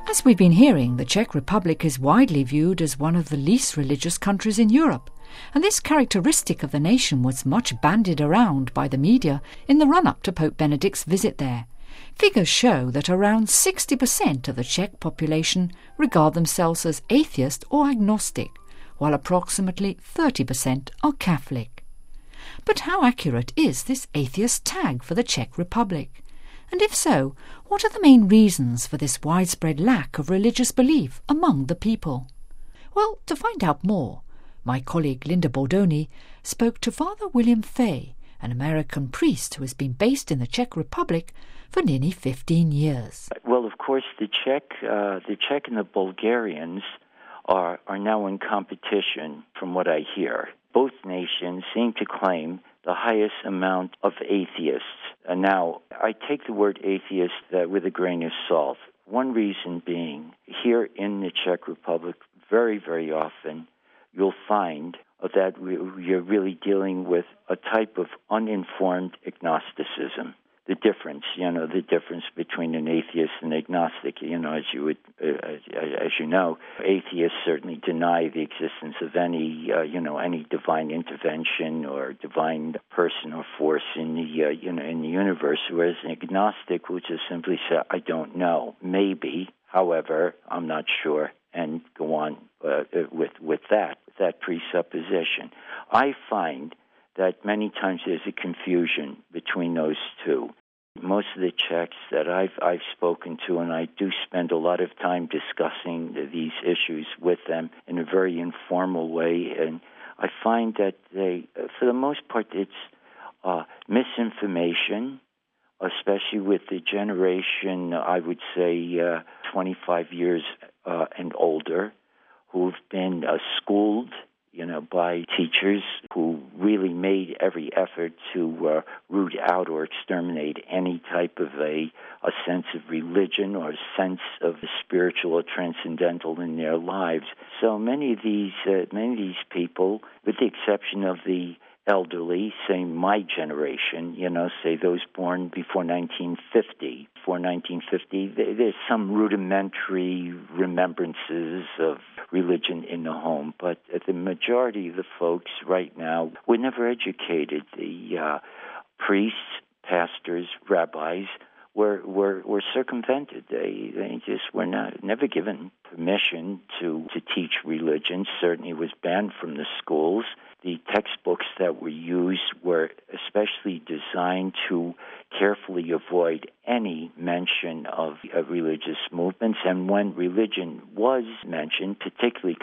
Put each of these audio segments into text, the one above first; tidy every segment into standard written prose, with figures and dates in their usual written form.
As we've been hearing, the Czech Republic is widely viewed as one of the least religious countries in Europe, and this characteristic of the nation was much bandied around by the media in the run-up to Pope Benedict's visit there. Figures show that around 60% of the Czech population regard themselves as atheist or agnostic, while approximately 30% are Catholic. But how accurate is this atheist tag for the Czech Republic? And if so, what are the main reasons for this widespread lack of religious belief among the people? Well, to find out more, my colleague Linda Bordoni spoke to Father William Fay, an American priest who has been based in the Czech Republic for nearly 15 years. Well, of course, the Czech and the Bulgarians are now in competition, from what I hear. Both nations seem to claim the highest amount of atheists. And now, I take the word atheist with a grain of salt. One reason being, here in the Czech Republic, very, very often, you'll find that you're really dealing with a type of uninformed agnosticism. The difference between an atheist and agnostic, as you know, atheists certainly deny the existence of any divine intervention or divine person or force in the universe, whereas an agnostic will just simply say, I don't know, maybe, however, I'm not sure, and go on with that presupposition. I find that many times there's a confusion between those two. Most of the Czechs that I've spoken to, and I do spend a lot of time discussing these issues with them in a very informal way, and I find that they, for the most part, it's misinformation, especially with the generation, I would say, 25 years and older, who've been schooled by teachers who really made every effort to root out or exterminate any type of a sense of religion or a sense of the spiritual or transcendental in their lives. So many of these people, with the exception of the elderly, say my generation, say those born before 1950. Before 1950, there's some rudimentary remembrances of religion in the home, but the majority of the folks right now were never educated. The priests, pastors, rabbis were circumvented. They just were never given permission to teach religion. Certainly was banned from the schools. The textbooks that were used were especially designed to carefully avoid any mention of religious movements. And when religion was mentioned, particularly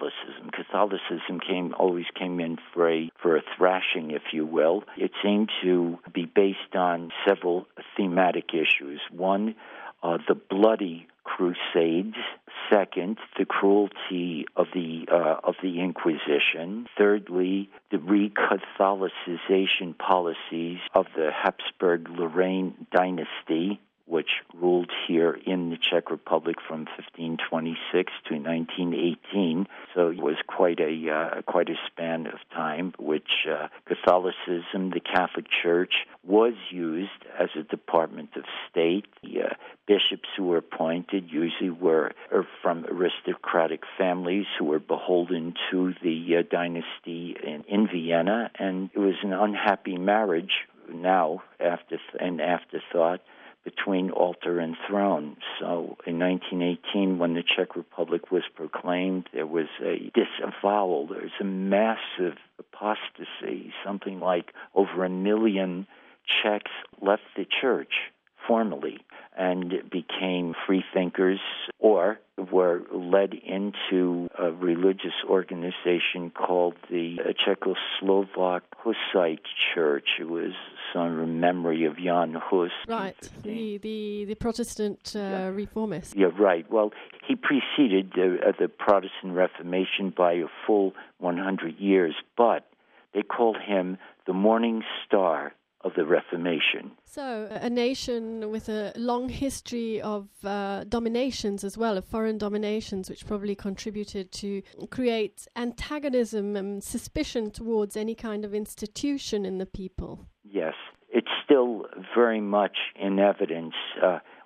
Catholicism always came in for a thrashing, if you will. It seemed to be based on several thematic issues. One, the bloody crusades. Second, the cruelty of the Inquisition. Thirdly, the re-Catholicization policies of the Habsburg-Lorraine dynasty, which ruled here in the Czech Republic from 1526 to 1918. So it was quite a span of time, which Catholicism, the Catholic Church, was used as a department of state. The bishops who were appointed usually were from aristocratic families who were beholden to the dynasty in Vienna, and it was an unhappy marriage now afterthought between altar and throne. So in 1918, when the Czech Republic was proclaimed, there was a disavowal. There was a massive apostasy. Something like over 1 million Czechs left the church formally and became free thinkers or were led into a religious organization called the Czechoslovak Hussite Church. It was some memory of Jan Hus. Right, the Protestant reformist. Yeah, right. Well, he preceded the Protestant Reformation by a full 100 years, but they called him the Morning Star of the Reformation. So a nation with a long history of dominations as well, of foreign dominations, which probably contributed to create antagonism and suspicion towards any kind of institution in the people. Yes, it's still very much in evidence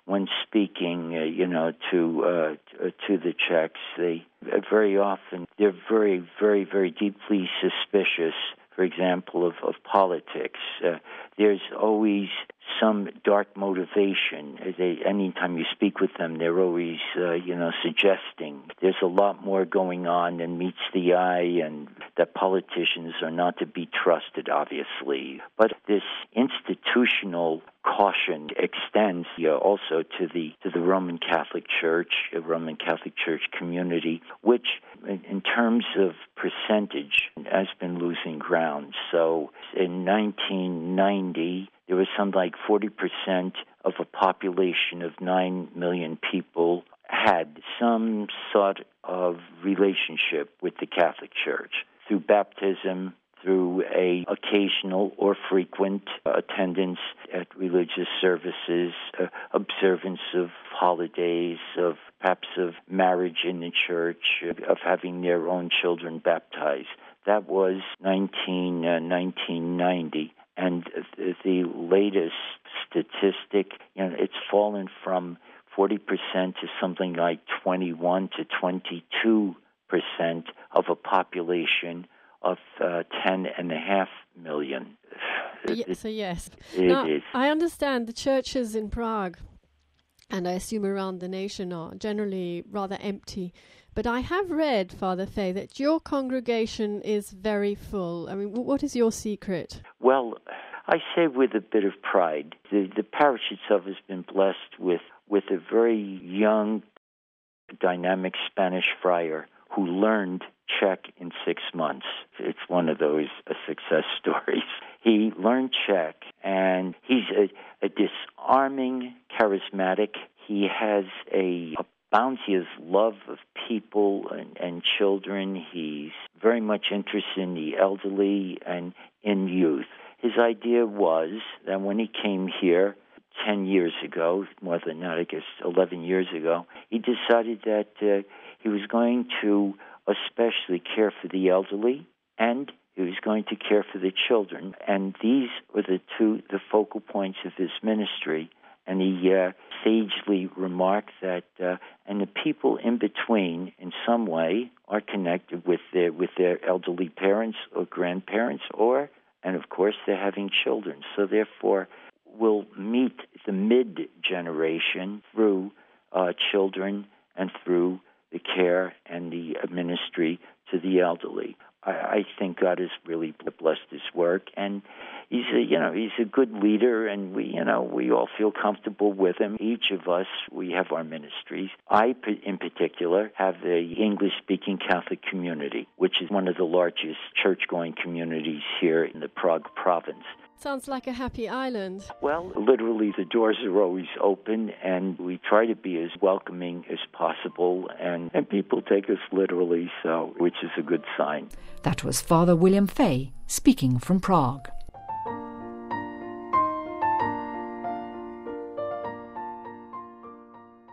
when speaking, to the Czechs, they very often they're very, very, very deeply suspicious, for example, of politics. There's always some dark motivation. Anytime you speak with them, they're always, suggesting there's a lot more going on than meets the eye, and that politicians are not to be trusted, obviously. But this institutional caution extends also to the Roman Catholic Church, a Roman Catholic Church community, which, in terms of percentage, has been losing ground. So in 1990, there was something like 40% of a population of 9 million people had some sort of relationship with the Catholic Church through baptism, through a occasional or frequent attendance at religious services, observance of holidays, of perhaps of marriage in the church, of having their own children baptized. That was 1990. And the latest statistic, it's fallen from 40% to something like 21 to 22% of a population of 10.5 million. So yes. It is. I understand the churches in Prague, and I assume around the nation, are generally rather empty. But I have read, Father Fay, that your congregation is very full. I mean, what is your secret? Well, I say with a bit of pride. The parish itself has been blessed with a very young, dynamic Spanish friar who learned Czech in 6 months. It's one of those success stories. He learned Czech, and he's a disarming charismatic. He has a bounteous love of people and children. He's very much interested in the elderly and in youth. His idea was that when he came here 10 years ago, more than that, I guess 11 years ago, he decided that he was going to especially care for the elderly, and he was going to care for the children. And these were the focal points of his ministry. And he sagely remarked that, and the people in between, in some way, are connected with their elderly parents or grandparents, and of course, they're having children. So therefore, we'll meet the mid-generation through children and through the care and the ministry to the elderly. I think God has really blessed his work, and he's a good leader, and we all feel comfortable with him. Each of us, we have our ministries. I, in particular, have the English-speaking Catholic community, which is one of the largest church-going communities here in the Prague province. Sounds like a happy island. Well, literally, the doors are always open, and we try to be as welcoming as possible, and people take us literally, which is a good sign. That was Father William Fay speaking from Prague.